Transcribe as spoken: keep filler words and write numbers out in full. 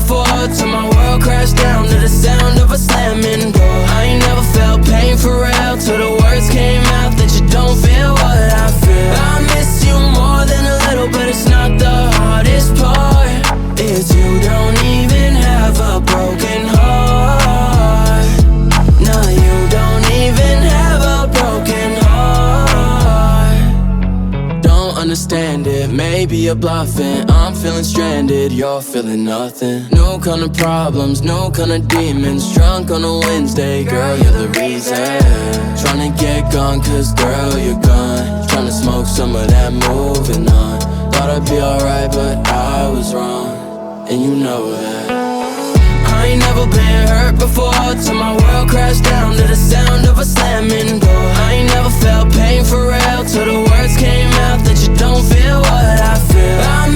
before, till my world crashed down to the sound of a slamming door. I ain't never felt pain for real, till the words came out that you don't feel what I feel. I miss you more than a little, but it's not the hardest part. It's you don't even have a broken heart. No, you don't even have a broken heart. Don't understand it, maybe you're bluffing. I'm feeling stranded, you're feeling nothing. New kind of problems, new kind of demons. Drunk on a Wednesday, girl, you're the reason. Tryna get gone, cause girl, you're gone. Tryna smoke some of that, moving on. Thought I'd be alright, but I was wrong, and you know that. I ain't never been hurt before, till my world crashed down to the sound of a slamming door. I ain't never felt pain for real, till the words came out that you don't feel what I feel. I